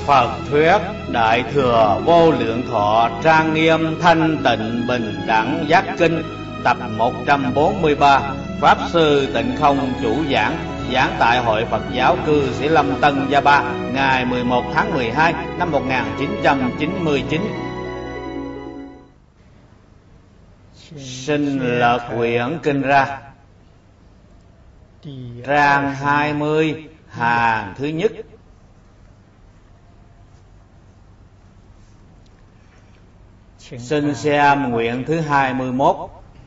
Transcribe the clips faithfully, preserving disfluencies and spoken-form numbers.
Phật thuyết Đại Thừa Vô Lượng Thọ Trang Nghiêm Thanh Tịnh Bình Đẳng Giác Kinh, tập một trăm bốn mươi ba. Pháp Sư Tịnh Không chủ giảng, giảng tại Hội Phật giáo cư Sĩ Lâm Tân Gia Ba, ngày mười một tháng mười hai năm một nghìn chín trăm chín mươi chín. Sinh Lật Quyển Kinh Ra, trang hai mươi, hàng thứ nhất. Xin xem nguyện thứ hai mươi mốt.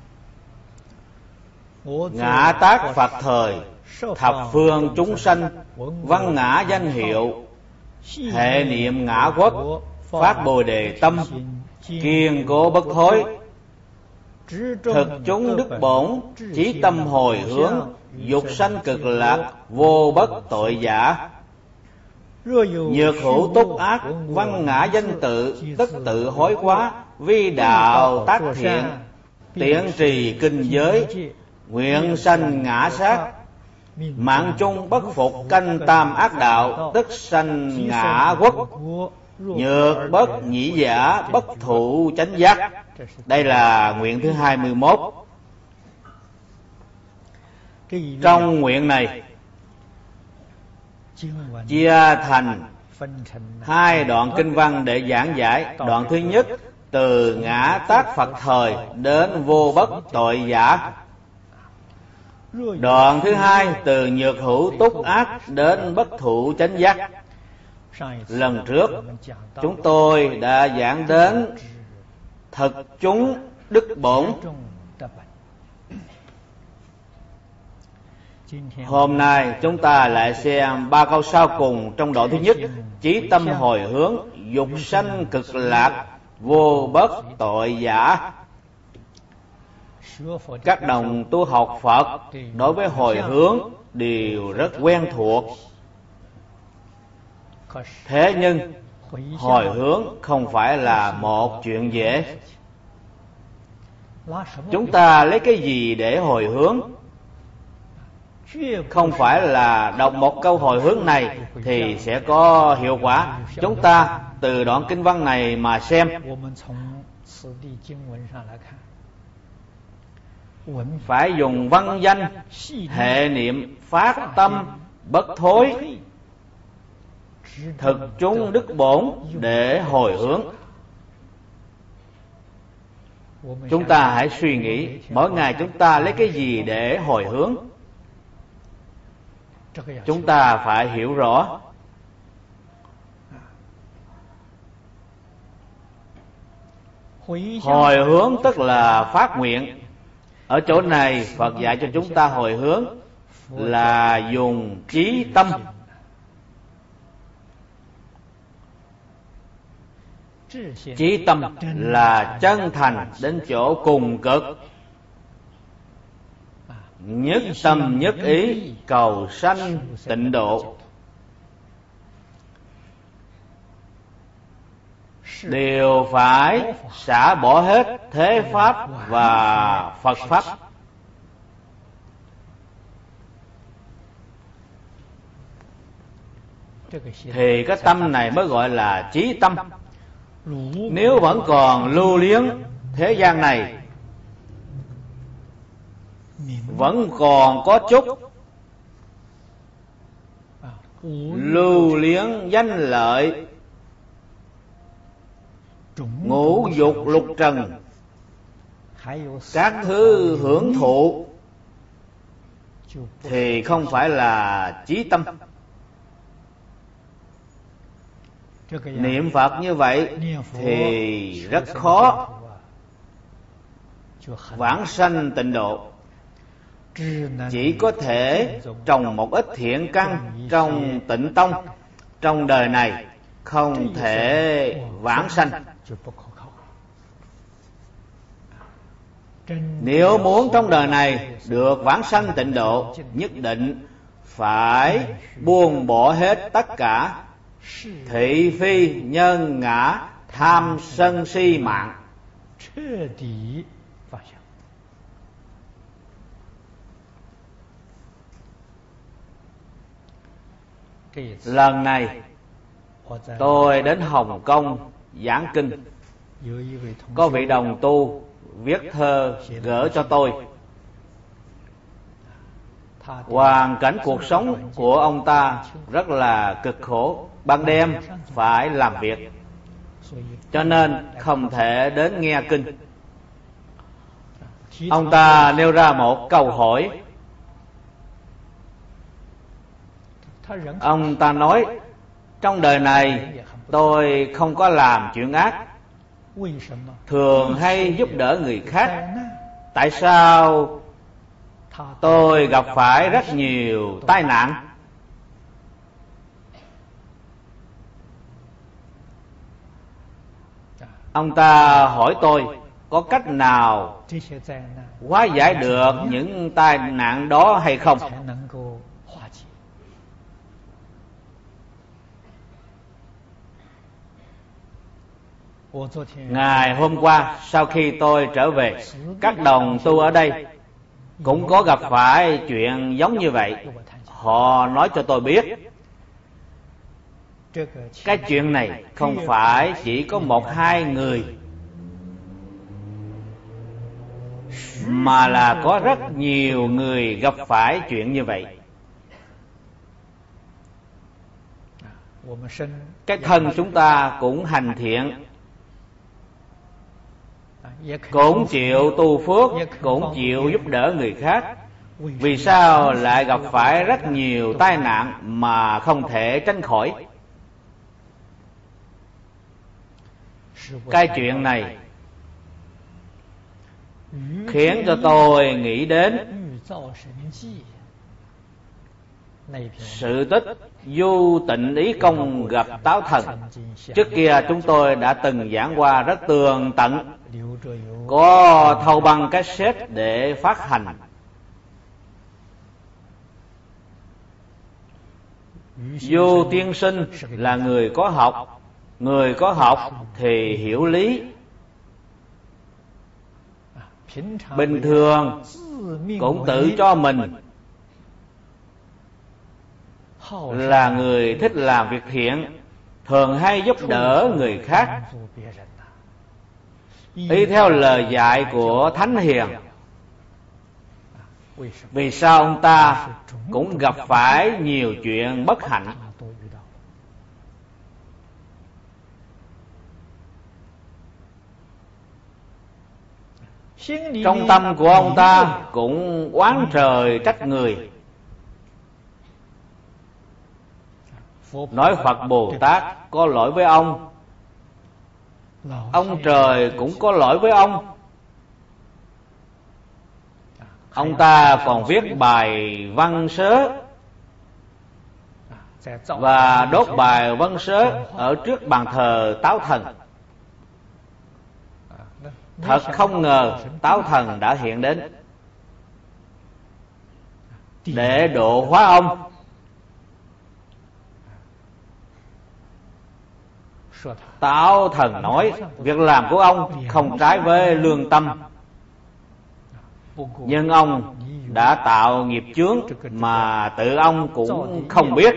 Ngã tác Phật thời, thập phương chúng sanh, văn ngã danh hiệu, hệ niệm ngã quốc, phát bồ đề tâm, kiên cố bất thối, thực chúng đức bổn, chí tâm hồi hướng, dục sanh cực lạc, vô bất tội giả. Nhược hữu túc ác, văn ngã danh tự, tất tự hối quá, vi đạo tác thiện, tiện trì kinh giới, nguyện sanh ngã sát. Mạng chung bất phục canh tam ác đạo, tức sanh ngã quốc. Nhược bất nhĩ giả, bất thụ chánh giác. Đây là nguyện thứ hai mươi mốt. Trong nguyện này chia thành hai đoạn kinh văn để giảng giải. Đoạn thứ nhất từ ngã tác Phật thời đến vô bất tội giả. Đoạn thứ hai từ nhược hữu túc ác đến bất thụ chánh giác. Lần trước chúng tôi đã giảng đến thực chúng đức bổn. Hôm nay chúng ta lại xem ba câu sau cùng trong đoạn thứ nhất. Chí tâm hồi hướng, dục sanh cực lạc, vô bất tội giả. Các đồng tu học Phật đối với hồi hướng đều rất quen thuộc. Thế nhưng hồi hướng không phải là một chuyện dễ. Chúng ta lấy cái gì để hồi hướng? Không phải là đọc một câu hồi hướng này thì sẽ có hiệu quả. Chúng ta từ đoạn kinh văn này mà xem. Phải dùng văn danh, hệ niệm, phát tâm, bất thối, thực chúng đức bổn để hồi hướng. Chúng ta hãy suy nghĩ, mỗi ngày chúng ta lấy cái gì để hồi hướng? Chúng ta phải hiểu rõ. Hồi hướng tức là phát nguyện. Ở chỗ này Phật dạy cho chúng ta hồi hướng là dùng trí tâm. Trí tâm là chân thành đến chỗ cùng cực, nhất tâm nhất ý cầu sanh tịnh độ. Đều phải xả bỏ hết thế pháp và Phật pháp. Thì cái tâm này mới gọi là chí tâm. Nếu vẫn còn lưu luyến thế gian này, vẫn còn có chút lưu luyến danh lợi, ngũ dục lục trần, các thứ hưởng thụ, thì không phải là chí tâm. Niệm Phật như vậy thì rất khó vãng sanh tịnh độ. Chỉ có thể trồng một ít thiện căn trong tịnh tông trong đời này, không thể vãng sanh. Nếu muốn trong đời này được vãng sanh tịnh độ, nhất định phải buông bỏ hết tất cả thị phi nhân ngã tham sân si mạng. Lần này tôi đến Hồng Kông giảng kinh. Có vị đồng tu viết thơ gửi cho tôi. Hoàn cảnh cuộc sống của ông ta rất là cực khổ, ban đêm phải làm việc, cho nên không thể đến nghe kinh. Ông ta nêu ra một câu hỏi. Ông ta nói, trong đời này tôi không có làm chuyện ác, thường hay giúp đỡ người khác. Tại sao tôi gặp phải rất nhiều tai nạn? Ông ta hỏi tôi có cách nào hóa giải được những tai nạn đó hay không? Ngày hôm qua, sau khi tôi trở về, các đồng tu ở đây cũng có gặp phải chuyện giống như vậy. Họ nói cho tôi biết, cái chuyện này không phải chỉ có một hai người, mà là có rất nhiều người gặp phải chuyện như vậy. Cái thân chúng ta cũng hành thiện, cũng chịu tu phước, cũng chịu giúp đỡ người khác. Vì sao lại gặp phải rất nhiều tai nạn mà không thể tránh khỏi? Cái chuyện này khiến cho tôi nghĩ đến sự tích Du Tịnh Ý Công gặp Táo Thần. Trước kia chúng tôi đã từng giảng qua rất tường tận, có thâu băng cassette để phát hành. Du tiên sinh là người có học, người có học thì hiểu lý. Bình thường cũng tự cho mình là người thích làm việc thiện, thường hay giúp đỡ người khác. Y theo lời dạy của Thánh Hiền, vì sao ông ta cũng gặp phải nhiều chuyện bất hạnh? Trong tâm của ông ta cũng oán trời trách người, nói Phật Bồ Tát có lỗi với ông, ông trời cũng có lỗi với ông. Ông ta còn viết bài văn sớ và đốt bài văn sớ ở trước bàn thờ Táo Thần. Thật không ngờ Táo Thần đã hiện đến để độ hóa ông. Táo Thần nói việc làm của ông không trái với lương tâm, nhưng ông đã tạo nghiệp chướng mà tự ông cũng không biết.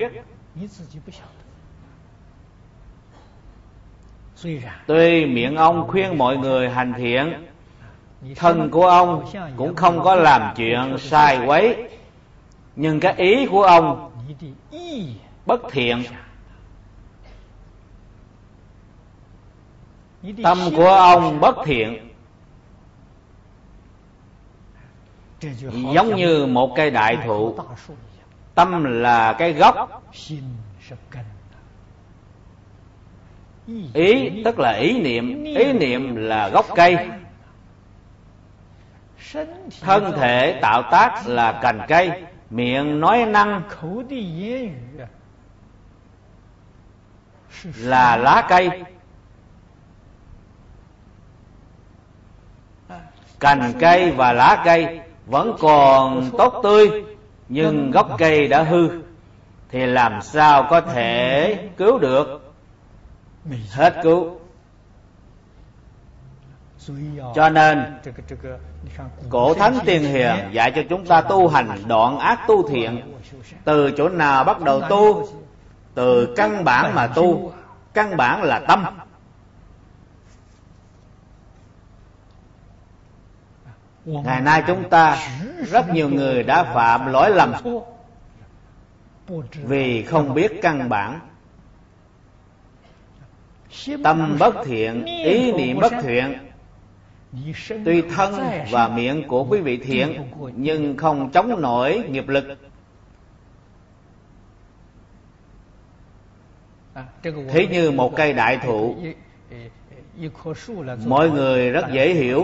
Tuy miệng ông khuyên mọi người hành thiện, thân của ông cũng không có làm chuyện sai quấy, nhưng cái ý của ông bất thiện, tâm của ông bất thiện, giống như một cây đại thụ. Tâm là cái gốc, ý tức là ý niệm, ý niệm là gốc cây, thân thể tạo tác là cành cây, miệng nói năng là lá cây. Cành cây và lá cây vẫn còn tốt tươi, nhưng gốc cây đã hư, thì làm sao có thể cứu được? Hết cứu. Cho nên cổ thánh tiên hiền dạy cho chúng ta tu hành đoạn ác tu thiện. Từ chỗ nào bắt đầu tu? Từ căn bản mà tu. căn bản là tâm. Ngày nay chúng ta rất nhiều người đã phạm lỗi lầm vì không biết căn bản. Tâm bất thiện, ý niệm bất thiện. Tuy thân và miệng của quý vị thiện, nhưng không chống nổi nghiệp lực. Thí như một cây đại thụ, mọi người rất dễ hiểu.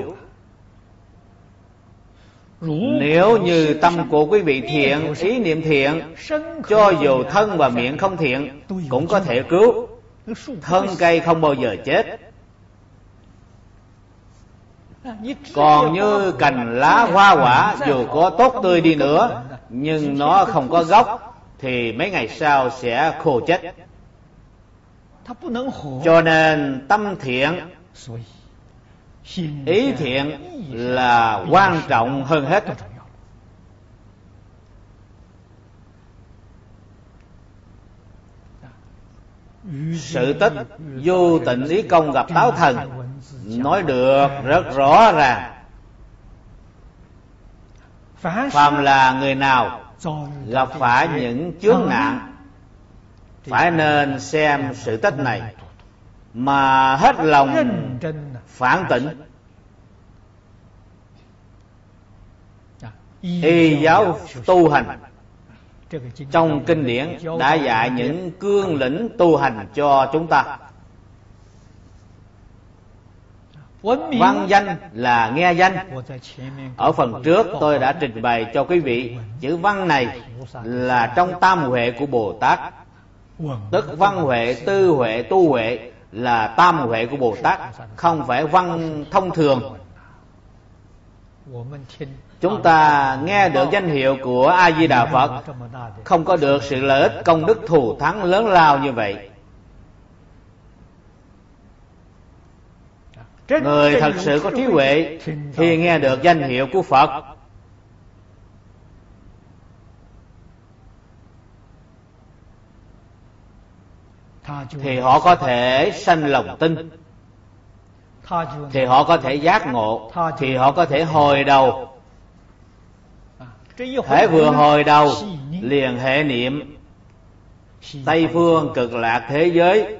Nếu như tâm của quý vị thiện, ý niệm thiện, cho dù thân và miệng không thiện cũng có thể cứu. Thân cây không bao giờ chết. Còn như cành lá hoa quả, dù có tốt tươi đi nữa, nhưng nó không có gốc thì mấy ngày sau sẽ khô chết. Cho nên tâm thiện, ý thiện là quan trọng hơn hết. Sự tích vô tịnh ý công gặp Táo Thần nói được rất rõ ràng. Phàm là người nào gặp phải những chướng nạn, phải nên xem sự tích này mà hết lòng phản tỉnh. Y giáo tu hành trong kinh điển đã dạy những cương lĩnh tu hành cho chúng ta. Văn danh là nghe danh. Ở phần trước tôi đã trình bày cho quý vị, chữ văn này là trong tam huệ của Bồ Tát. Tức văn huệ, tư huệ, tu huệ là tam huệ của Bồ Tát, không phải văn thông thường. Chúng ta nghe được danh hiệu của A Di Đà Phật, không có được sự lợi ích công đức thù thắng lớn lao như vậy. Người thật sự có trí huệ khi nghe được danh hiệu của Phật, thì họ có thể sanh lòng tin, thì họ có thể giác ngộ, thì họ có thể hồi đầu. Thể vừa hồi đầu liền hệ niệm Tây phương cực lạc thế giới,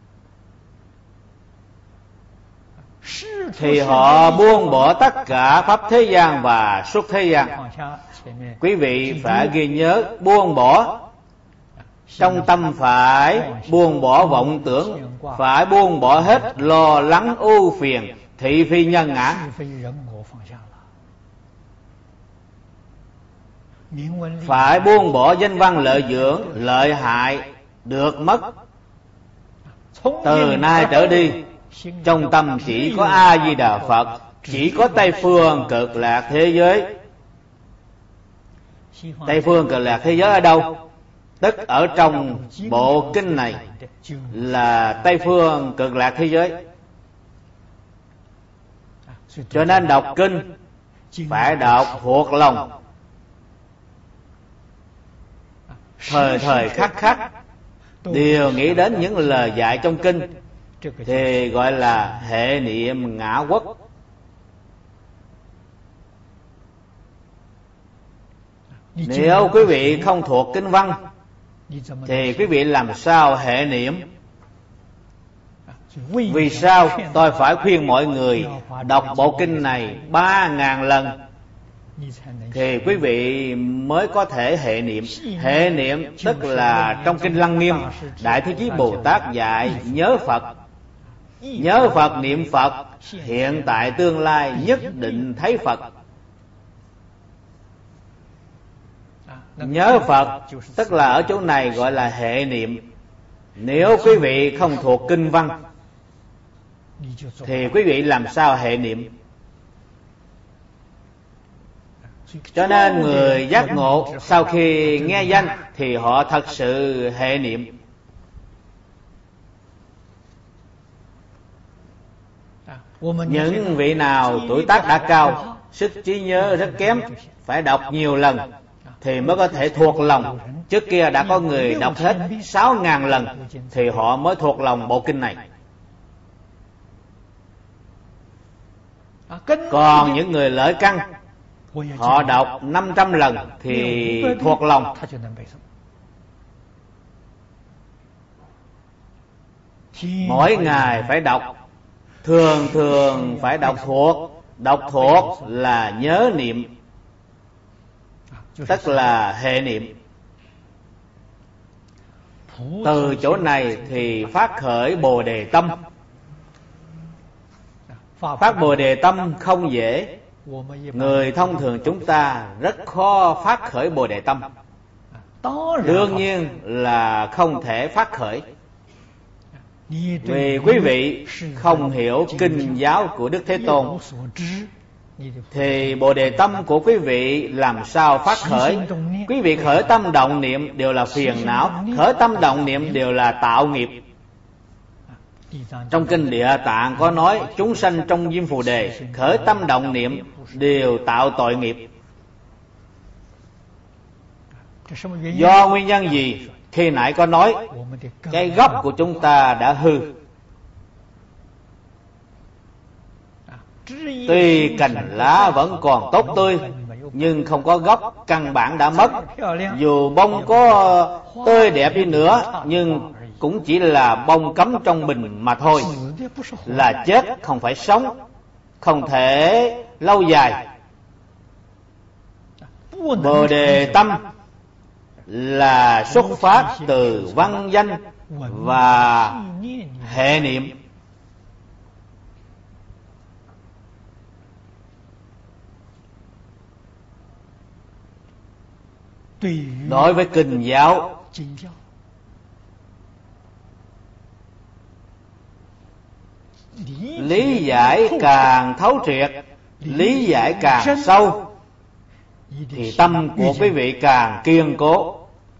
thì họ buông bỏ tất cả pháp thế gian và xuất thế gian. Quý vị phải ghi nhớ, buông bỏ trong tâm, phải buông bỏ vọng tưởng, phải buông bỏ hết lo lắng ưu phiền, thị phi nhân ngã. Phải buông bỏ danh văn lợi dưỡng, lợi hại, được mất. Từ nay trở đi, trong tâm chỉ có A Di Đà Phật, chỉ có Tây phương cực lạc thế giới. Tây phương cực lạc thế giới ở đâu? Tức ở trong bộ kinh này là Tây phương cực lạc thế giới. Cho nên đọc kinh phải đọc thuộc lòng, thời thời khắc khắc đều nghĩ đến những lời dạy trong kinh, thì gọi là hệ niệm ngã quốc. Nếu quý vị không thuộc kinh văn thì quý vị làm sao hệ niệm? Vì sao tôi phải khuyên mọi người đọc bộ kinh này ba ngàn lần thì quý vị mới có thể hệ niệm? Hệ niệm tức là trong kinh Lăng Nghiêm, Đại Thế Chí Bồ Tát dạy nhớ Phật. Nhớ Phật, niệm Phật, hiện tại tương lai nhất định thấy Phật. Nhớ Phật tức là ở chỗ này gọi là hệ niệm. Nếu quý vị không thuộc kinh văn thì quý vị làm sao hệ niệm? Cho nên người giác ngộ sau khi nghe danh thì họ thật sự hệ niệm. Những vị nào tuổi tác đã cao, sức trí nhớ rất kém, phải đọc nhiều lần thì mới có thể thuộc lòng. Trước kia đã có người đọc hết sáu ngàn lần thì họ mới thuộc lòng bộ kinh này. Còn những người lợi căn, họ đọc năm trăm lần thì thuộc lòng. Mỗi ngày phải đọc, thường thường phải đọc thuộc. Đọc thuộc là nhớ niệm, tức là hệ niệm. Từ chỗ này thì phát khởi Bồ Đề tâm. Phát Bồ Đề tâm không dễ. Người thông thường chúng ta rất khó phát khởi Bồ Đề tâm. Đương nhiên là không thể phát khởi, vì quý vị không hiểu kinh giáo của Đức Thế Tôn, thì Bồ Đề tâm của quý vị làm sao phát khởi? Quý vị khởi tâm động niệm đều là phiền não, khởi tâm động niệm đều là tạo nghiệp. Trong kinh Địa Tạng có nói chúng sanh trong Diêm Phù Đề khởi tâm động niệm đều tạo tội nghiệp. Do nguyên nhân gì? Khi nãy có nói cái gốc của chúng ta đã hư. Tuy cành lá vẫn còn tốt tươi, nhưng không có gốc, căn bản đã mất. Dù bông có tươi đẹp đi nữa, nhưng cũng chỉ là bông cắm trong bình mà thôi, là chết, không phải sống, không thể lâu dài. Bồ Đề tâm là xuất phát từ văn danh và hệ niệm. Đối với kinh giáo, lý giải càng thấu triệt, lý giải càng sâu, thì tâm của quý vị càng kiên cố.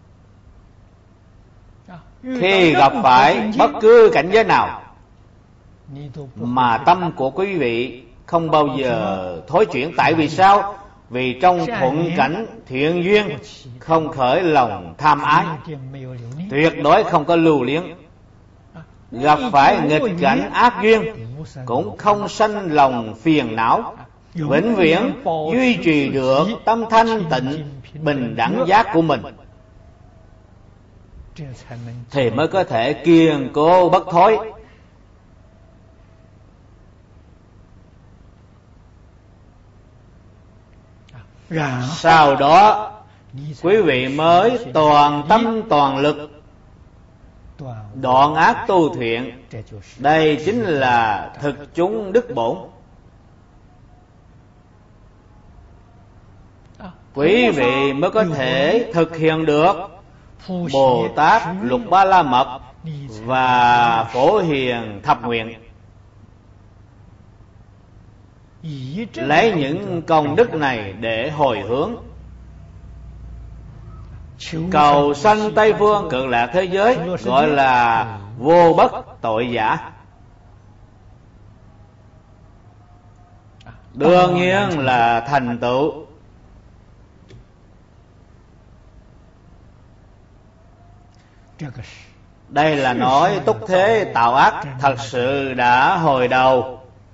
Khi gặp phải bất cứ cảnh giới nào mà tâm của quý vị không bao giờ thối chuyển. Tại vì sao? Vì trong thuận cảnh thiện duyên không khởi lòng tham ái, tuyệt đối không có lưu luyến. Gặp phải nghịch cảnh ác duyên cũng không sanh lòng phiền não, vĩnh viễn duy trì được tâm thanh tịnh bình đẳng giác của mình, thì mới có thể kiên cố bất thối. Sau đó quý vị mới toàn tâm toàn lực đoạn ác tu thiện. Đây chính là thực chúng đức bổn. Quý vị mới có thể thực hiện được Bồ Tát Lục Ba La Mật và Phổ Hiền Thập Nguyện. Lấy những công đức này để hồi hướng, cầu sanh Tây Phương Cực Lạc thế giới, gọi là vô bất tội giả. Đương nhiên là thành tựu. Đây là nói túc thế tạo ác thật sự đã hồi đầu.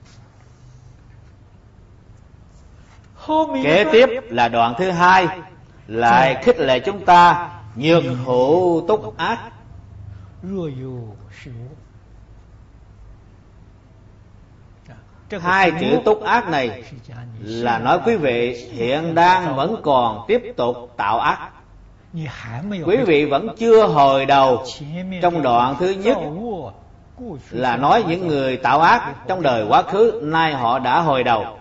Kế tiếp là đoạn thứ hai, lại khích lệ chúng ta nhược hữu túc ác. Hai chữ túc ác này là nói quý vị hiện đang vẫn còn tiếp tục tạo ác. Quý vị vẫn chưa hồi đầu. Trong đoạn thứ nhất là nói những người tạo ác trong đời quá khứ, nay họ đã hồi đầu.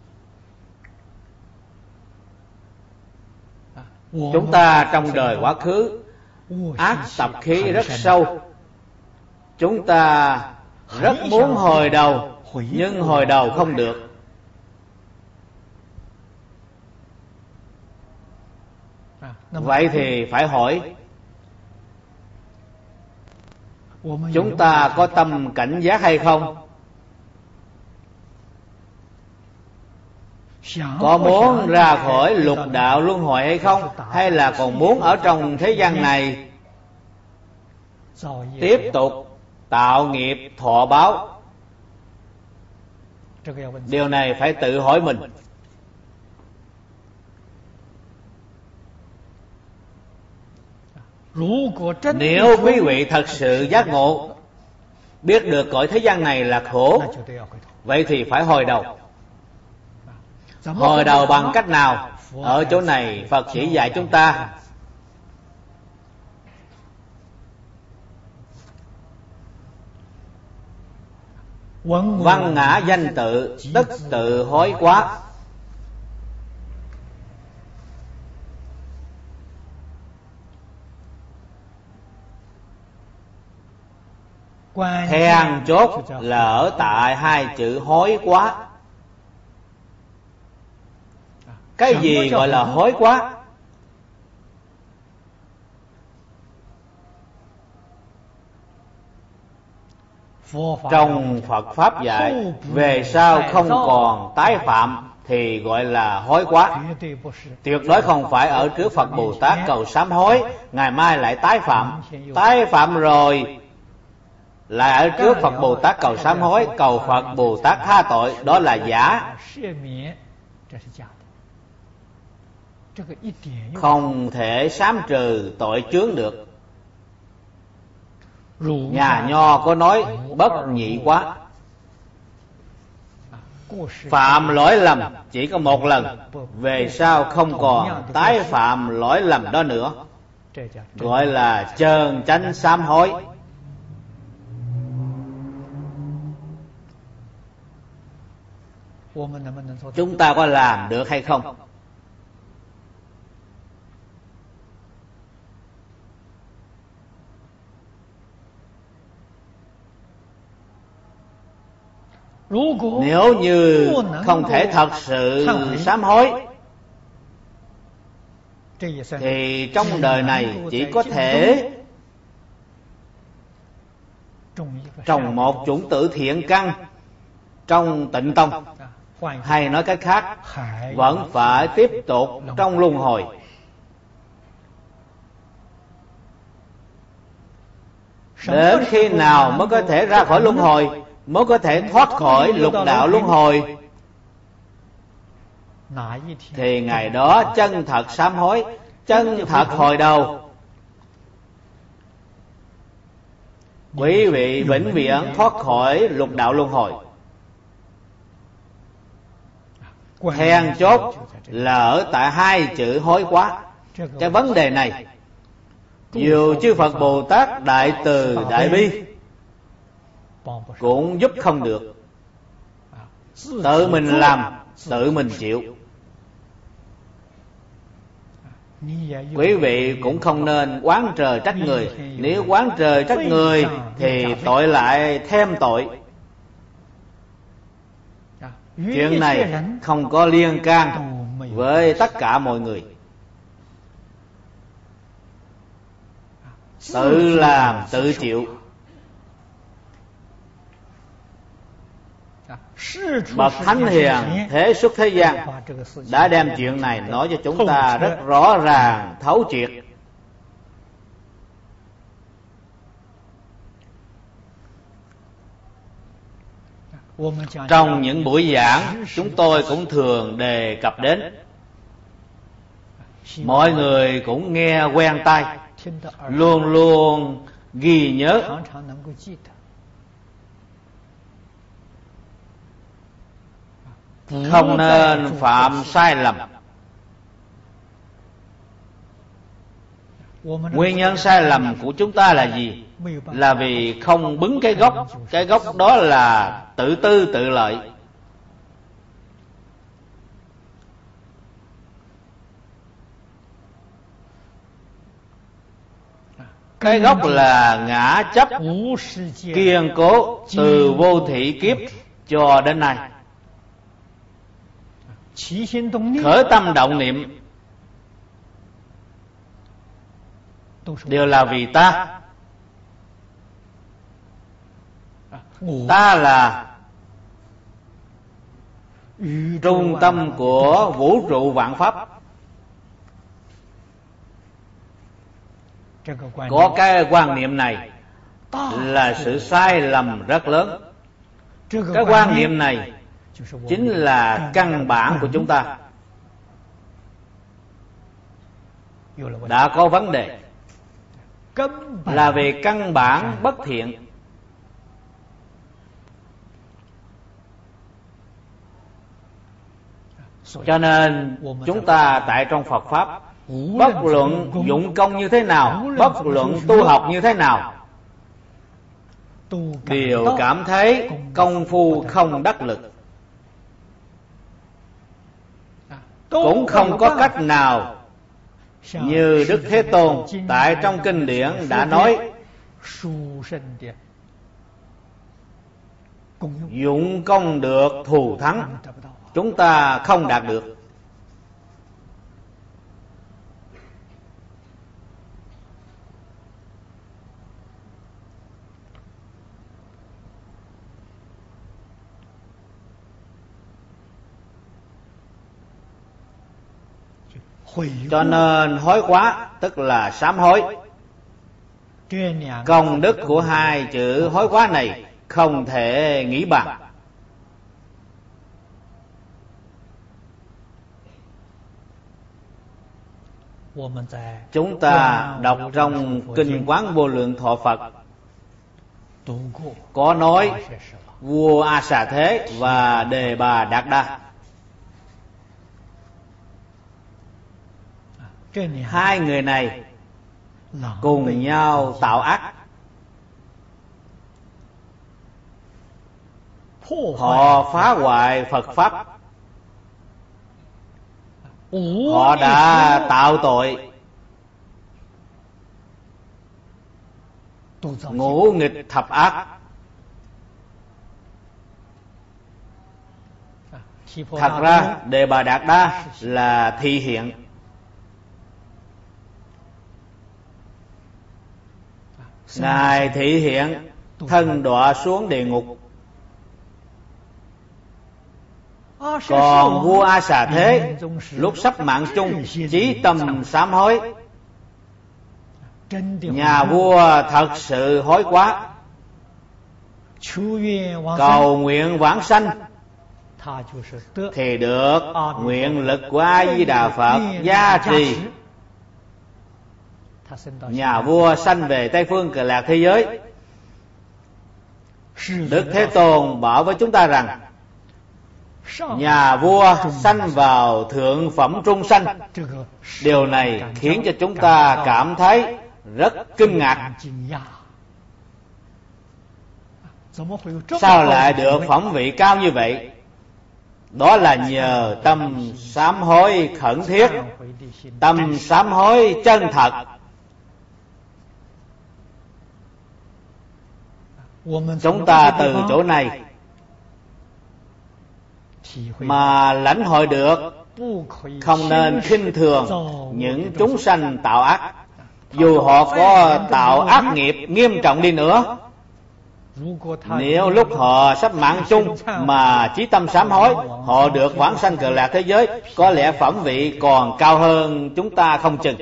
Chúng ta trong đời quá khứ ác tập khí rất sâu. Chúng ta rất muốn hồi đầu, nhưng hồi đầu không được. Vậy thì phải hỏi, chúng ta có tâm cảnh giác hay không? có muốn ra khỏi lục đạo luân hồi hay không, hay là còn muốn ở trong thế gian này tiếp tục tạo nghiệp thọ báo? Điều này phải tự hỏi mình. Nếu quý vị thật sự giác ngộ, biết được cõi thế gian này là khổ, vậy thì phải hồi đầu. Hồi đầu bằng cách nào? Ở chỗ này Phật chỉ dạy chúng ta văn ngã danh tự, tức tự hối quá. Then chốt là ở tại hai chữ hối quá. Cái gì gọi là hối quá? Trong Phật Pháp dạy, về sau không còn tái phạm thì gọi là hối quá. Tuyệt đối không phải ở trước Phật Bồ Tát cầu sám hối, ngày mai lại tái phạm. Tái phạm rồi lại ở trước Phật Bồ Tát cầu sám hối, cầu Phật Bồ Tát tha tội, đó là giả, không thể sám trừ tội chướng được. Nhà Nho có nói bất nhị quá. Phạm lỗi lầm chỉ có một lần, về sau không còn tái phạm lỗi lầm đó nữa, gọi là chân chánh sám hối. Chúng ta có làm được hay không? Nếu như không thể thật sự sám hối thì trong đời này chỉ có thể trồng một chủng tử thiện căn trong Tịnh Tông, hay nói cách khác, vẫn phải tiếp tục trong luân hồi. Đến khi nào mới có thể ra khỏi luân hồi, mới có thể thoát khỏi lục đạo luân hồi, thì ngày đó chân thật sám hối, chân thật hồi đầu, quý vị vĩnh viễn thoát khỏi lục đạo luân hồi. Then chốt là ở tại hai chữ hối quá. Cái vấn đề này dù chư Phật Bồ Tát đại từ đại bi cũng giúp không được. Tự mình làm, tự mình chịu. Quý vị cũng không nên oán trời trách người. Nếu oán trời trách người thì tội lại thêm tội. Chuyện này không có liên can với tất cả mọi người. Tự làm tự chịu. Bậc Thánh Hiền thế xuất thế gian đã đem chuyện này nói cho chúng ta rất rõ ràng thấu triệt. Trong những buổi giảng, chúng tôi cũng thường đề cập đến, mọi người cũng nghe quen tai, luôn luôn ghi nhớ. Không nên phạm sai lầm. Nguyên nhân sai lầm của chúng ta là gì? Là vì không bứng cái gốc. Cái gốc đó là tự tư tự lợi. Cái gốc là ngã chấp kiên cố từ vô thị kiếp cho đến nay. Khởi tâm động niệm đều là vì ta. Ta là trung tâm của vũ trụ vạn pháp. Có cái quan niệm này là sự sai lầm rất lớn. Cái quan niệm này chính là căn bản của chúng ta đã có vấn đề, là về căn bản bất thiện. Cho nên chúng ta tại trong Phật Pháp, bất luận dụng công như thế nào, bất luận tu học như thế nào, đều cảm thấy công phu không đắc lực, cũng không có cách nào như Đức Thế Tôn tại trong kinh điển đã nói, dụng công được thù thắng, chúng ta không đạt được. Cho nên hối quá tức là sám hối. Công đức của hai chữ hối quá này không thể nghĩ bằng. Chúng ta đọc trong Kinh Quán Vô Lượng Thọ Phật có nói vua A Xà Thế và Đề Bà Đạt Đa, hai người này cùng nhau tạo ác. Họ phá hoại Phật Pháp, họ đã tạo tội ngũ nghịch thập ác. Thật ra Đề Bà Đạt Đa là thị hiện. Ngài thị hiện thân đọa xuống địa ngục. Còn vua A Xà Thế lúc sắp mạng chung chí tâm sám hối. Nhà vua thật sự hối quá, cầu nguyện vãng sanh, thì được nguyện lực của A Di Đà Phật gia trì. Nhà vua sanh về Tây Phương Cực Lạc thế giới. Đức Thế Tôn bảo với chúng ta rằng nhà vua sanh vào thượng phẩm trung sanh. Điều này khiến cho chúng ta cảm thấy rất kinh ngạc. Sao lại được phẩm vị cao như vậy? Đó là nhờ tâm sám hối khẩn thiết, tâm sám hối chân thật. Chúng ta từ chỗ này mà lãnh hội được không nên khinh thường những chúng sanh tạo ác. Dù họ có tạo ác nghiệp nghiêm trọng đi nữa, nếu lúc họ sắp mạng chung mà chí tâm sám hối, họ được vãng sanh Cực Lạc thế giới, có lẽ phẩm vị còn cao hơn chúng ta không chừng.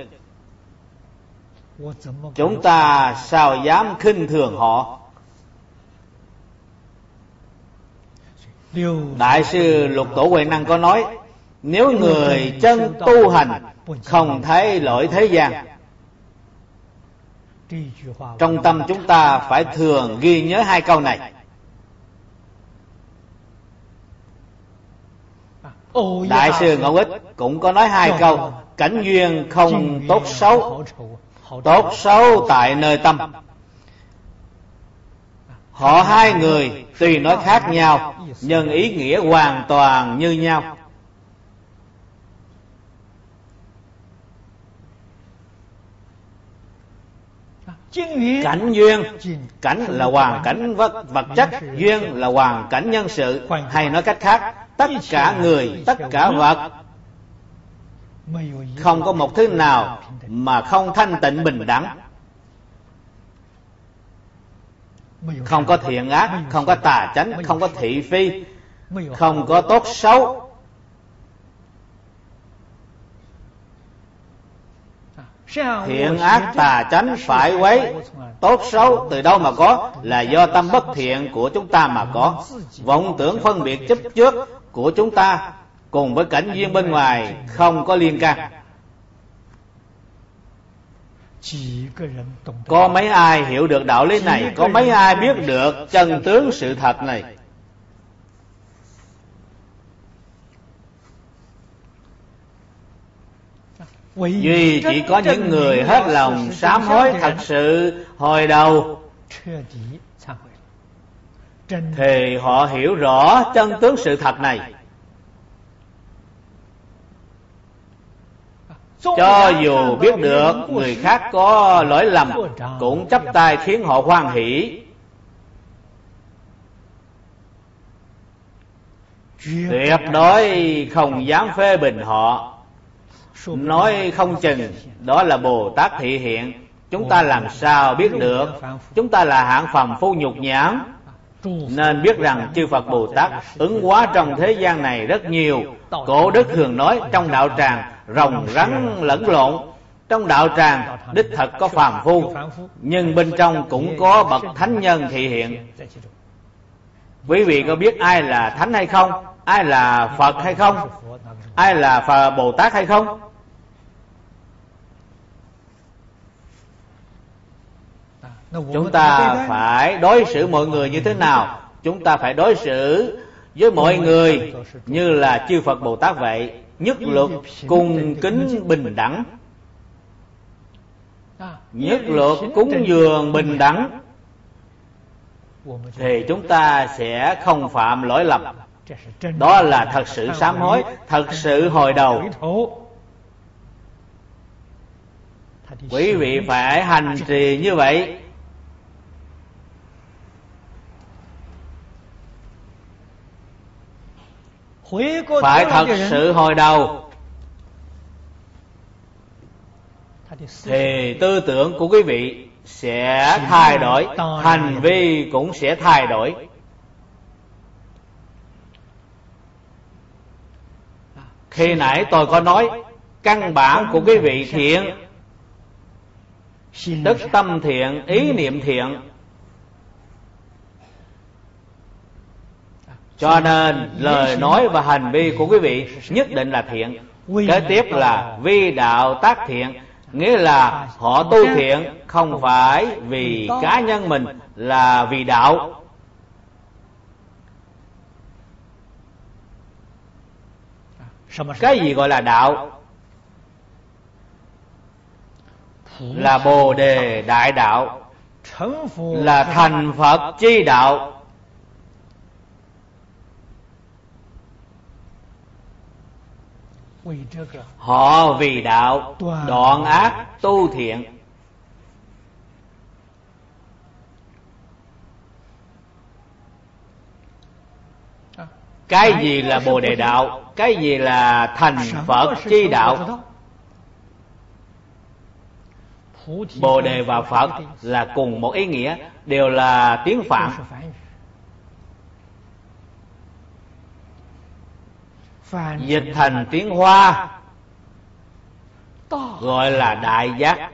Chúng ta sao dám khinh thường họ? Đại sư Lục Tổ Huệ Năng có nói, nếu người chân tu hành không thấy lỗi thế gian. Trong tâm chúng ta phải thường ghi nhớ hai câu này. Đại sư Ngẫu Ích cũng có nói hai câu, cảnh duyên không tốt xấu, tốt xấu tại nơi tâm. Họ hai người tuy nói khác nhau, nhưng ý nghĩa hoàn toàn như nhau. Cảnh duyên, cảnh là hoàn cảnh vật, vật chất, duyên là hoàn cảnh nhân sự. Hay nói cách khác, tất cả người, tất cả vật, không có một thứ nào mà không thanh tịnh bình đẳng. Không có thiện ác, không có tà chánh, không có thị phi, không có tốt xấu. Thiện ác tà chánh phải quấy, tốt xấu từ đâu mà có? Là do tâm bất thiện của chúng ta mà có. Vọng tưởng phân biệt chấp trước của chúng ta cùng với cảnh duyên bên ngoài không có liên can. Có mấy ai hiểu được đạo lý này? Có mấy ai biết được chân tướng sự thật này? Duy chỉ có những người hết lòng sám hối thật sự hồi đầu thì họ hiểu rõ chân tướng sự thật này. Cho dù biết được người khác có lỗi lầm, cũng chắp tay khiến họ hoan hỷ. Tuyệt đối không dám phê bình họ. Nói không chừng đó là Bồ Tát thị hiện. Chúng ta làm sao biết được? Chúng ta là hạng phàm phu nhục nhãn, nên biết rằng chư Phật Bồ Tát ứng hóa trong thế gian này rất nhiều. Cổ đức thường nói trong đạo tràng rồng rắn lẫn lộn. Trong đạo tràng đích thật có phàm phu, nhưng bên trong cũng có bậc thánh nhân thị hiện. Quý vị có biết ai là thánh hay không? Ai là Phật hay không? Ai là Phật Bồ Tát hay không? Chúng ta phải đối xử mọi người như thế nào? Chúng ta phải đối xử với mọi người như là chư Phật Bồ Tát vậy. Nhất luật cung kính bình đẳng. Nhất luật cúng dường bình đẳng, thì chúng ta sẽ không phạm lỗi lầm. Đó là thật sự sám hối, thật sự hồi đầu. Quý vị phải hành trì như vậy. Phải thật sự hồi đầu, thì tư tưởng của quý vị sẽ thay đổi, hành vi cũng sẽ thay đổi. Khi nãy tôi có nói, căn bản của quý vị thiện, đức tâm thiện, ý niệm thiện. Cho nên lời nói và hành vi của quý vị nhất định là thiện. Kế tiếp là vi đạo tác thiện, nghĩa là họ tu thiện không phải vì cá nhân mình, là vì đạo. Cái gì gọi là đạo? Là Bồ Đề đại đạo, là thành Phật chi đạo. Họ vì đạo đoạn ác tu thiện. Cái gì là Bồ Đề đạo? Cái gì là thành Phật chi đạo? Bồ Đề và Phật là cùng một ý nghĩa, đều là tiếng Phạn. Dịch thành tiếng Hoa gọi là đại giác.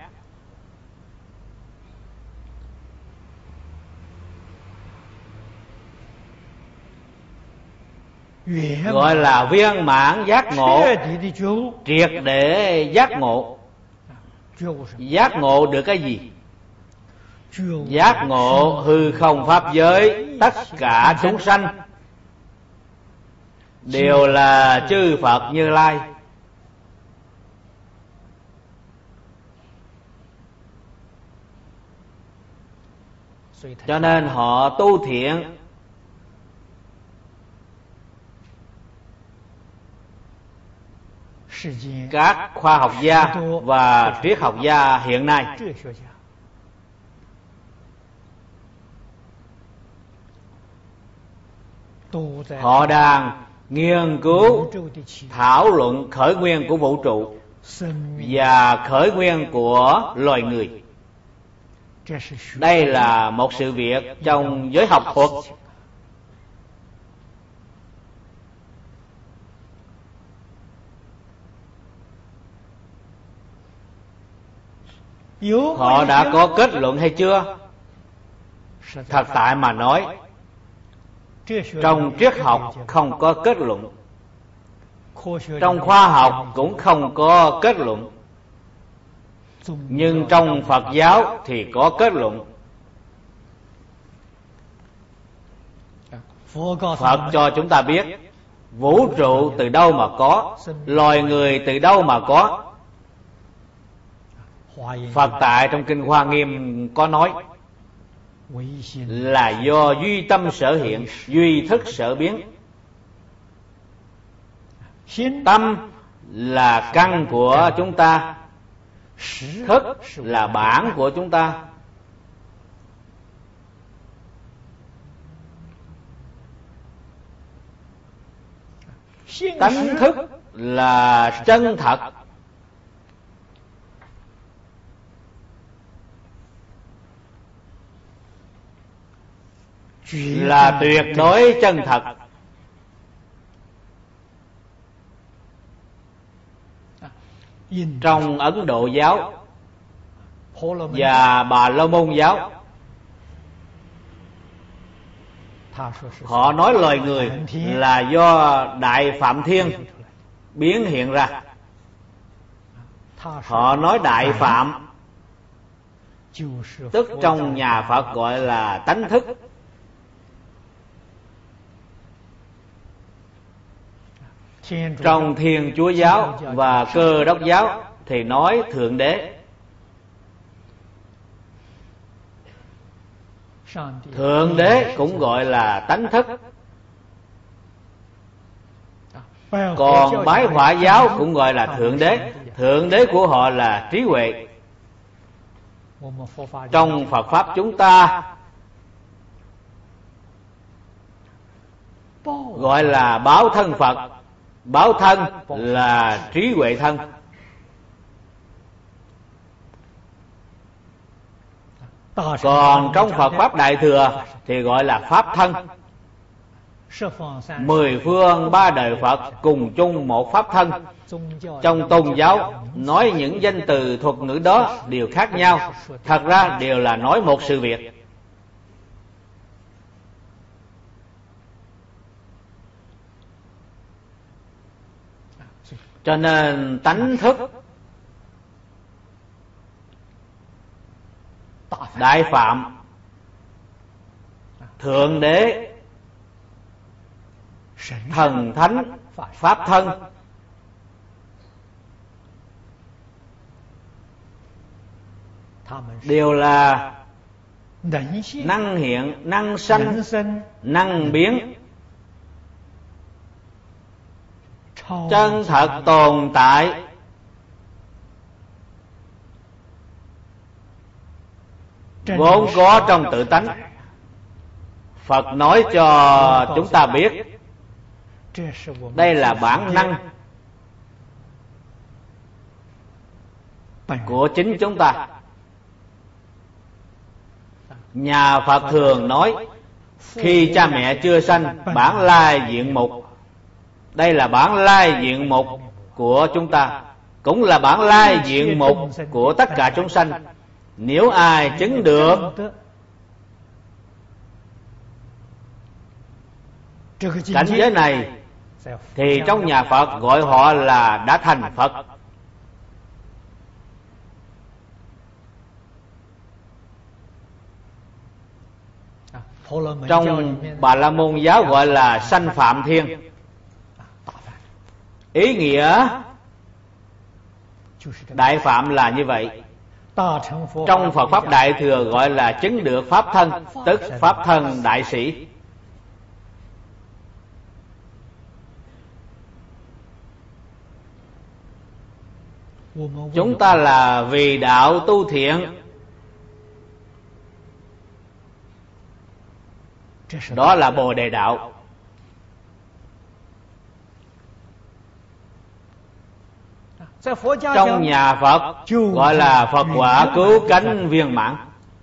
Gọi là viên mãn giác ngộ, triệt để giác ngộ. Giác ngộ được cái gì? Giác ngộ hư không pháp giới, tất cả chúng sanh đều là chư Phật Như Lai. Cho nên họ tu thiện. Các khoa học gia và triết học gia hiện nay họ đang nghiên cứu thảo luận khởi nguyên của vũ trụ và khởi nguyên của loài người. Đây là một sự việc trong giới học thuật Họ đã có kết luận hay chưa? Thật tại mà nói, trong triết học không có kết luận, trong khoa học cũng không có kết luận, nhưng trong Phật giáo thì có kết luận. Phật cho chúng ta biết vũ trụ từ đâu mà có, loài người từ đâu mà có. Phật tại trong Kinh Hoa Nghiêm có nói là do duy tâm sở hiện, duy thức sở biến. Tâm là căn của chúng ta, thức là bản của chúng ta. Tánh thức là chân thật, là tuyệt đối chân thật. Trong Ấn Độ giáo và Bà La Môn giáo, họ nói loài người là do Đại Phạm Thiên biến hiện ra. Họ nói Đại Phạm tức trong nhà Phật gọi là tánh thức. Trong Thiên Chúa giáo và Cơ Đốc giáo thì nói Thượng Đế. Thượng Đế cũng gọi là tánh thức. Còn Bái Hỏa giáo cũng gọi là Thượng Đế. Thượng Đế của họ là trí huệ. Trong Phật Pháp chúng ta gọi là báo thân Phật. Báo thân là trí huệ thân. Còn trong Phật Pháp Đại Thừa thì gọi là Pháp thân. Mười phương ba đời Phật cùng chung một Pháp thân. Trong tôn giáo nói những danh từ thuật ngữ đó đều khác nhau, thật ra đều là nói một sự việc. Cho nên tánh thức, Đại Phạm, Thượng Đế, Thần Thánh, Pháp thân đều là năng hiện, năng sanh, năng biến, chân thật tồn tại. Vốn có trong tự tánh. Phật nói cho chúng ta biết đây là bản năng của chính chúng ta. Nhà Phật thường nói khi cha mẹ chưa sanh, bản lai diện mục. Đây là bản lai diện mục của chúng ta, cũng là bản lai diện mục của tất cả chúng sanh. Nếu ai chứng được cảnh giới này thì trong nhà Phật gọi họ là đã thành Phật. Trong Bà La Môn giáo gọi là sanh Phạm Thiên. Ý nghĩa Đại Phạm là như vậy. Trong Phật Pháp Đại Thừa gọi là chứng được Pháp thân, tức Pháp thân đại sĩ. Chúng ta là vì đạo tu thiện, đó là Bồ Đề đạo. Trong nhà Phật gọi là Phật quả cứu cánh viên mãn.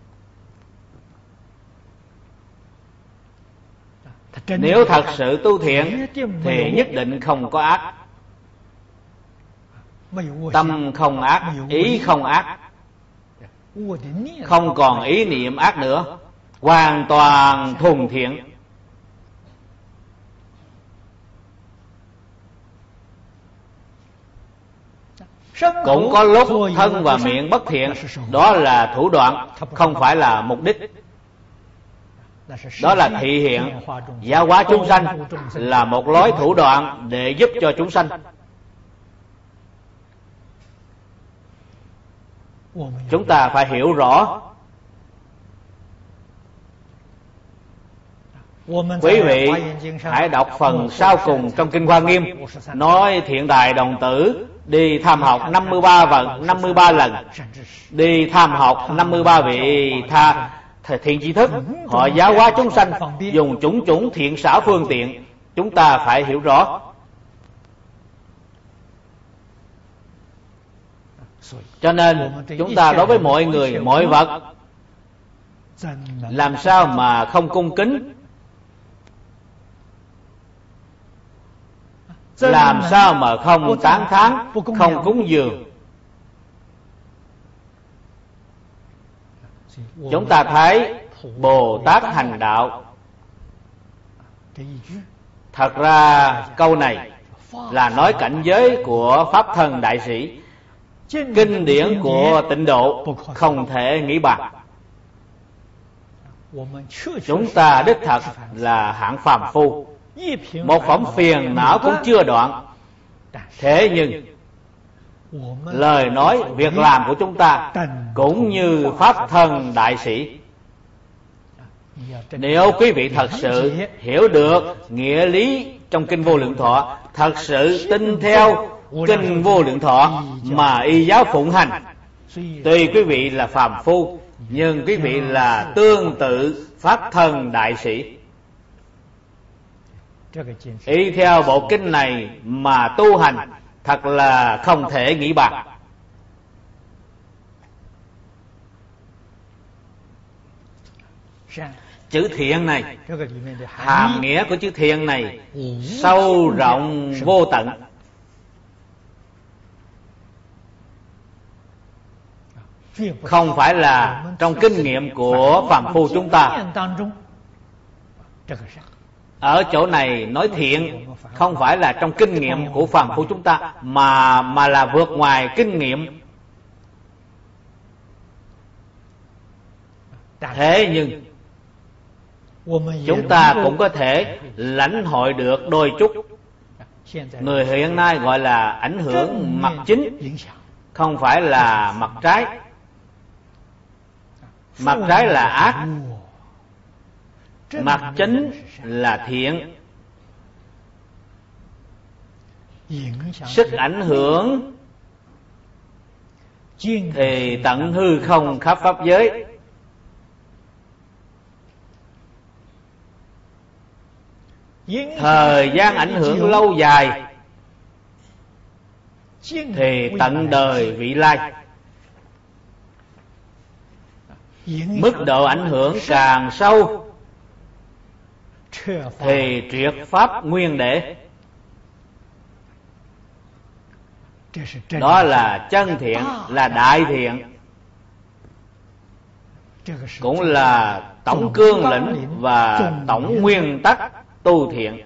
Nếu thật sự tu thiện thì nhất định không có ác. Tâm không ác, ý không ác, không còn ý niệm ác nữa, hoàn toàn thuần thiện. Cũng có lúc thân và miệng bất thiện, đó là thủ đoạn, không phải là mục đích. Đó là thị hiện, giáo hóa chúng sanh là một lối thủ đoạn để giúp cho chúng sanh. Chúng ta phải hiểu rõ. Quý vị hãy đọc phần sau cùng trong Kinh Hoa Nghiêm, nói thiện tài đồng tử đi tham học năm mươi ba vận năm mươi ba lần, đi tham học năm mươi ba vị tha thiện tri thức, họ giáo hóa chúng sanh dùng chủng chủng thiện xảo phương tiện. Chúng ta phải hiểu rõ. Cho nên chúng ta đối với mọi người, mọi vật, làm sao mà không cung kính, làm sao mà không tán thán, không cúng dường. Chúng ta thấy Bồ Tát hành đạo, thật ra câu này là nói cảnh giới của Pháp Thân Đại Sĩ, kinh điển của tịnh độ, không thể nghĩ bàn. Chúng ta đích thật là hạng phàm phu, một phẩm phiền não cũng chưa đoạn. Thế nhưng lời nói, việc làm của chúng ta cũng như Pháp Thân Đại Sĩ. Nếu quý vị thật sự hiểu được nghĩa lý trong Kinh Vô Lượng Thọ, thật sự tin theo Kinh Vô Lượng Thọ mà y giáo phụng hành, tuy quý vị là phàm phu, nhưng quý vị là tương tự Pháp Thân Đại Sĩ. Y theo bộ kinh này mà tu hành, thật là không thể nghĩ bàn. Chữ thiện này, hàm nghĩa của chữ thiện này sâu rộng vô tận. Không phải là trong kinh nghiệm của phàm phu chúng ta. Ở chỗ này nói thiện không phải là trong kinh nghiệm của phàm phu chúng ta, mà mà là vượt ngoài kinh nghiệm. Thế nhưng chúng ta cũng có thể lãnh hội được đôi chút. Người hiện nay gọi là ảnh hưởng mặt chính, không phải là mặt trái. Mặt trái là ác, mặt chính là thiện. Sức ảnh hưởng thì tận hư không khắp pháp giới. Thời gian ảnh hưởng lâu dài thì tận đời vị lai. Mức độ ảnh hưởng càng sâu thì triệt pháp nguyên để. Đó là chân thiện, là đại thiện, cũng là tổng cương lĩnh và tổng nguyên tắc tu thiện.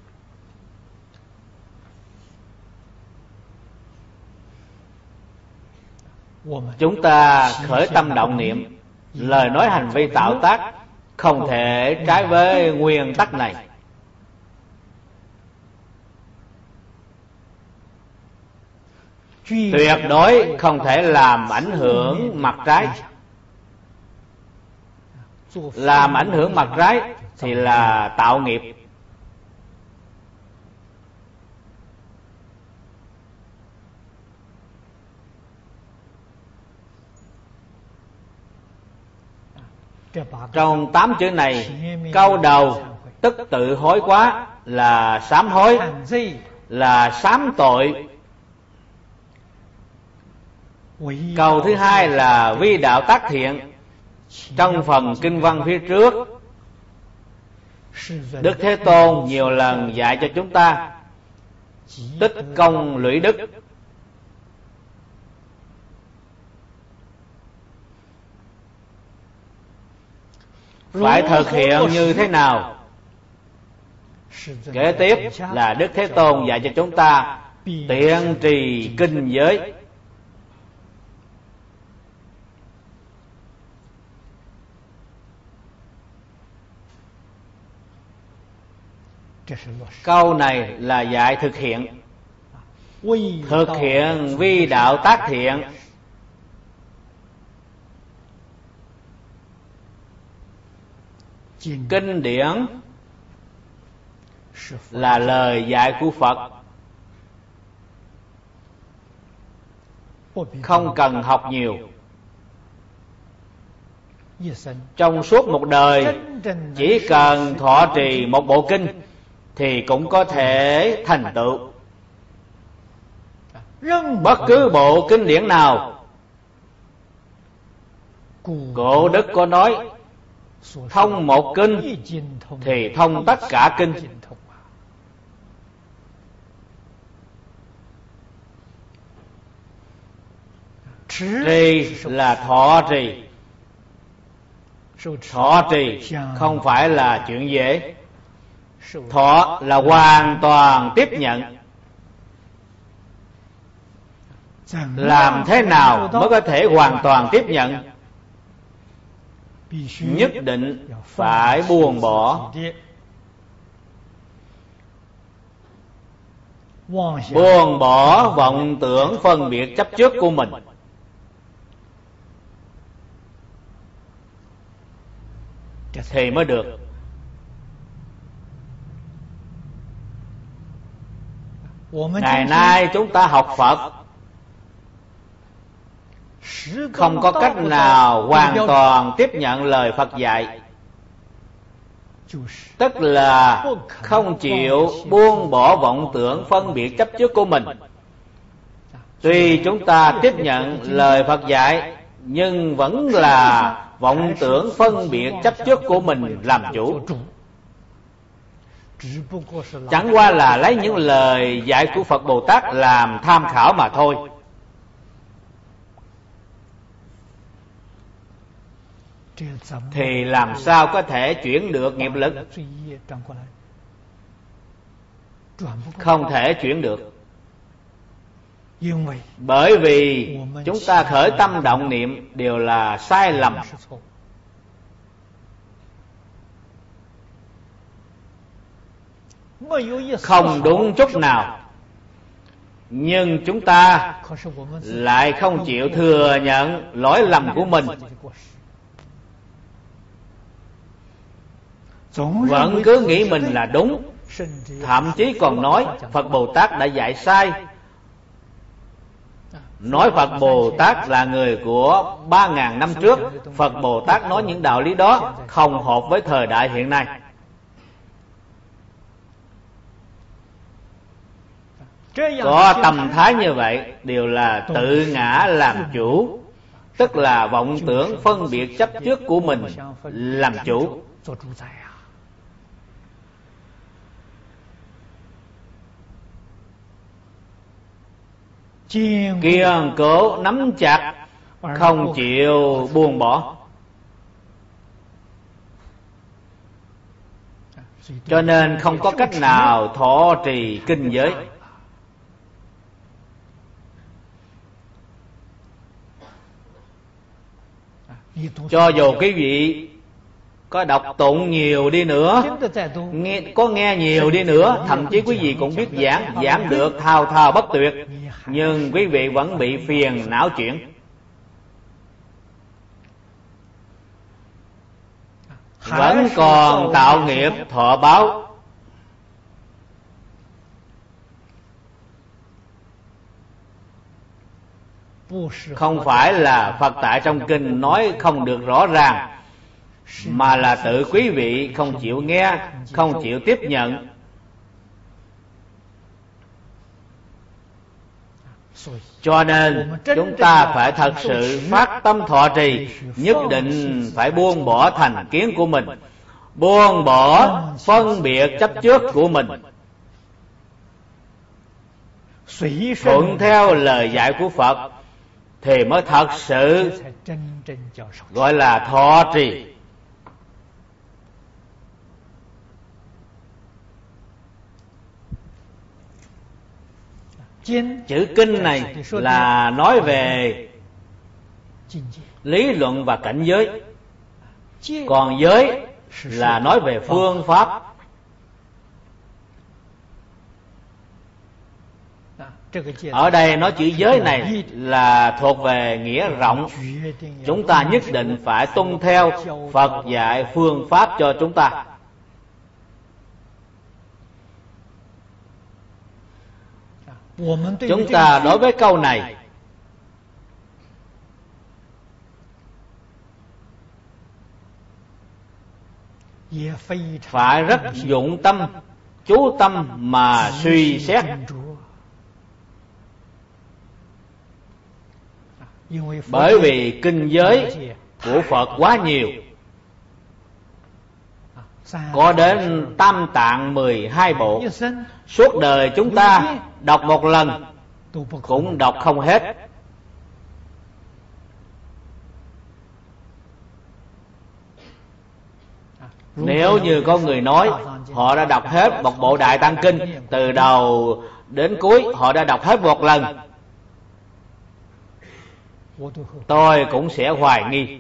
Chúng ta khởi tâm động niệm, lời nói hành vi tạo tác không thể trái với nguyên tắc này. Tuyệt đối không thể làm ảnh hưởng mặt trái. Làm ảnh hưởng mặt trái thì là tạo nghiệp. Trong tám chữ này, câu đầu tức tự hối quá là sám hối, là sám tội. Câu thứ hai là vi đạo tác thiện. Trong phần kinh văn phía trước, Đức Thế Tôn nhiều lần dạy cho chúng ta tích công lũy đức. phải thực hiện như thế nào? Kế tiếp là Đức Thế Tôn dạy cho chúng ta tiện trì kinh giới. Câu này là dạy thực hiện. Thực hiện vi đạo tác thiện. Kinh điển là lời dạy của Phật, không cần học nhiều. Trong suốt một đời, chỉ cần thọ trì một bộ kinh thì cũng có thể thành tựu. Bất cứ bộ kinh điển nào, Cổ Đức có nói thông một kinh thì thông tất cả kinh. Trì là thọ trì. Thọ trì không phải là chuyện dễ. Thọ là hoàn toàn tiếp nhận. Làm thế nào mới có thể hoàn toàn tiếp nhận? Nhất định phải buông bỏ. Buông bỏ vọng tưởng phân biệt chấp trước của mình. Thì mới được. Ngày nay chúng ta học Phật không có cách nào hoàn toàn tiếp nhận lời Phật dạy. Tức là không chịu buông bỏ vọng tưởng phân biệt chấp trước của mình. Tuy chúng ta tiếp nhận lời Phật dạy, nhưng vẫn là vọng tưởng phân biệt chấp trước của mình làm chủ. Chẳng qua là lấy những lời dạy của Phật Bồ Tát làm tham khảo mà thôi. Thì làm sao có thể chuyển được nghiệp lực? Không thể chuyển được. Bởi vì chúng ta khởi tâm động niệm đều là sai lầm. Không đúng chút nào. Nhưng chúng ta lại không chịu thừa nhận lỗi lầm của mình, vẫn cứ nghĩ mình là đúng. Thậm chí còn nói Phật Bồ Tát đã dạy sai, nói Phật Bồ Tát là người của ba ngàn năm trước. Phật Bồ Tát nói những đạo lý đó không hợp với thời đại hiện nay. Có tâm thái như vậy đều là tự ngã làm chủ, tức là vọng tưởng phân biệt chấp trước của mình làm chủ. Kiên cố nắm chặt, không chịu buông bỏ. Cho nên không có cách nào thọ trì kinh giới. Cho dù quý vị có đọc tụng nhiều đi nữa, nghe, có nghe nhiều đi nữa, thậm chí quý vị cũng biết giảng, giảng được thao thao bất tuyệt, nhưng quý vị vẫn bị phiền não chuyển, vẫn còn tạo nghiệp thọ báo. Không phải là Phật tại trong kinh nói không được rõ ràng, mà là tự quý vị không chịu nghe, không chịu tiếp nhận. Cho nên chúng ta phải thật sự phát tâm thọ trì, nhất định phải buông bỏ thành kiến của mình, buông bỏ phân biệt chấp trước của mình, thuận theo lời dạy của Phật, thì mới thật sự gọi là thọ trì. Chữ kinh này là nói về lý luận và cảnh giới, còn giới là nói về phương pháp. Ở đây nói chữ giới này là thuộc về nghĩa rộng. Chúng ta nhất định phải tuân theo Phật dạy phương pháp cho chúng ta. Chúng ta đối với câu này phải rất dụng tâm, chú tâm mà suy xét. Bởi vì kinh giới của Phật quá nhiều, có đến tam tạng mười hai bộ. Suốt đời chúng ta đọc một lần cũng đọc không hết. Nếu như có người nói họ đã đọc hết một bộ Đại Tạng Kinh, từ đầu đến cuối họ đã đọc hết một lần, tôi cũng sẽ hoài nghi.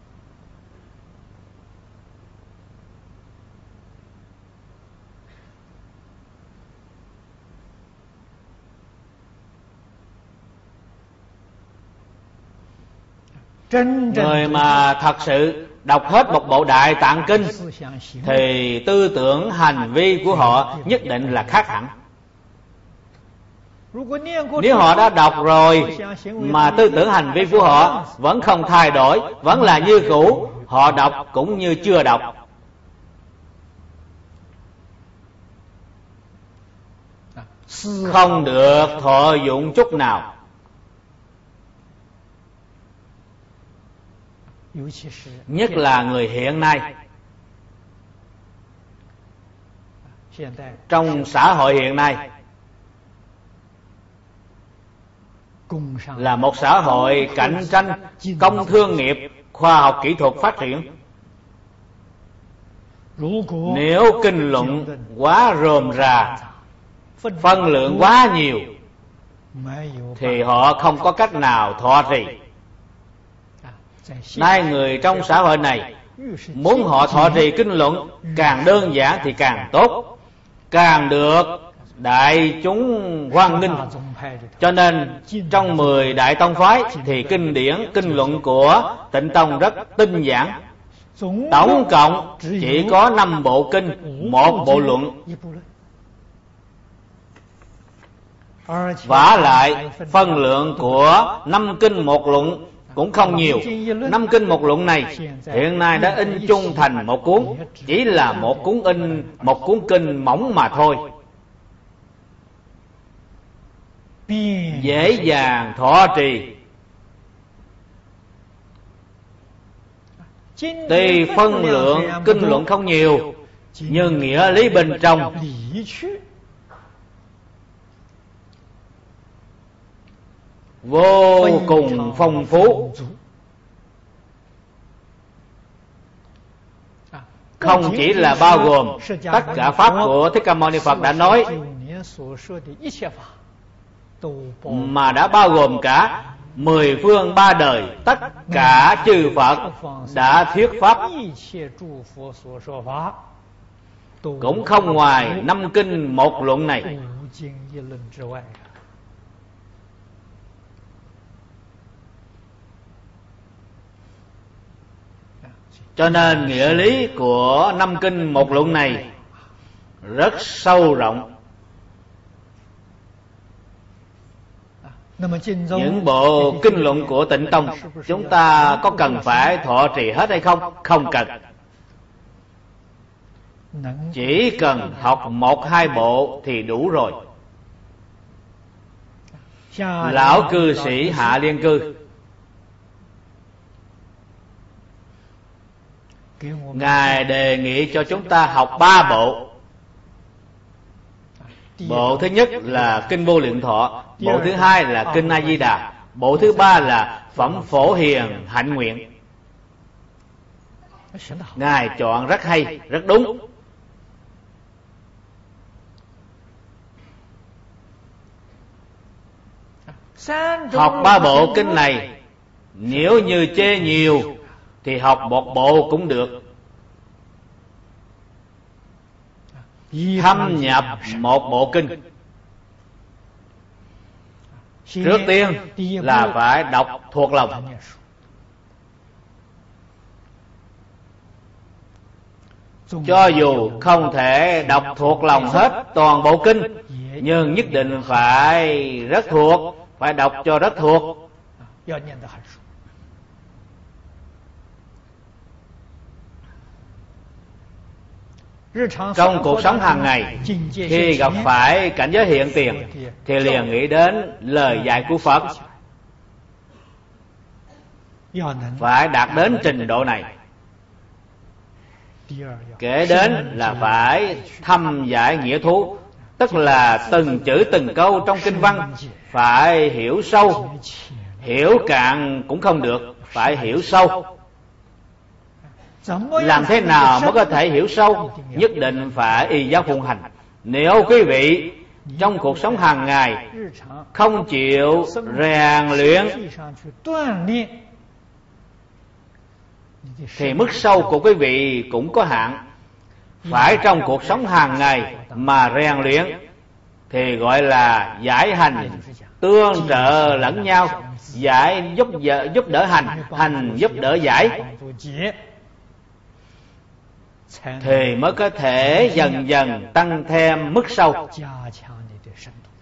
Người mà thật sự đọc hết một bộ Đại Tạng Kinh thì tư tưởng hành vi của họ nhất định là khác hẳn. Nếu họ đã đọc rồi mà tư tưởng hành vi của họ vẫn không thay đổi, vẫn là như cũ, họ đọc cũng như chưa đọc. Không được thọ dụng chút nào. Nhất là người hiện nay. Trong xã hội hiện nay là một xã hội cạnh tranh, công thương nghiệp, khoa học kỹ thuật phát triển. Nếu kinh luận quá rườm rà, phân lượng quá nhiều, thì họ không có cách nào thọ trì. Nay người trong xã hội này muốn họ thọ trì kinh luận càng đơn giản thì càng tốt, càng được đại chúng hoan nghênh. Cho nên trong mười đại tông phái thì kinh điển kinh luận của Tịnh Tông rất tinh giản. Tổng cộng chỉ có năm bộ kinh, một bộ luận. Vả lại phân lượng của năm kinh một luận cũng không nhiều. Năm kinh một luận này hiện nay đã in chung thành một cuốn, chỉ là một cuốn in một cuốn kinh mỏng mà thôi. Dễ dàng thọ trì. Tuy phân lượng kinh luận không nhiều, nhưng nghĩa lý bên trong vô cùng phong phú. Không chỉ là bao gồm tất cả pháp của Thích Ca Mâu Ni Phật đã nói, mà đã bao gồm cả mười phương ba đời tất cả chư Phật đã thuyết pháp, cũng không ngoài năm kinh một luận này. Cho nên nghĩa lý của năm kinh một luận này rất sâu rộng. Những bộ kinh luận của Tịnh Tông chúng ta có cần phải thọ trì hết hay không? Không cần. Chỉ cần học một hai bộ thì đủ rồi. Lão cư sĩ Hạ Liên Cư Ngài đề nghị cho chúng ta học ba bộ. Bộ thứ nhất là Kinh Vô Lượng Thọ, bộ thứ hai là Kinh A Di Đà, bộ thứ ba là Phẩm Phổ Hiền Hạnh Nguyện. Ngài chọn rất hay, rất đúng. Học ba bộ kinh này, nếu như chê nhiều thì học một bộ cũng được. Thâm nhập một bộ kinh, trước tiên là phải đọc thuộc lòng. Cho dù không thể đọc thuộc lòng hết toàn bộ kinh, nhưng nhất định phải rất thuộc, phải đọc cho rất thuộc. Trong cuộc sống hàng ngày, khi gặp phải cảnh giới hiện tiền thì liền nghĩ đến lời dạy của Phật. Phải đạt đến trình độ này. Kể đến là phải thâm giải nghĩa thú, tức là từng chữ từng câu trong kinh văn phải hiểu sâu. Hiểu cạn cũng không được, phải hiểu sâu. Làm thế nào mới có thể hiểu sâu? Nhất định phải y giáo phụng hành. Nếu quý vị trong cuộc sống hàng ngày không chịu rèn luyện thì mức sâu của quý vị cũng có hạn. Phải trong cuộc sống hàng ngày mà rèn luyện thì gọi là giải hành tương trợ lẫn nhau. Giải giúp đỡ, giúp đỡ hành, hành giúp đỡ giải, thì mới có thể dần dần tăng thêm mức sâu.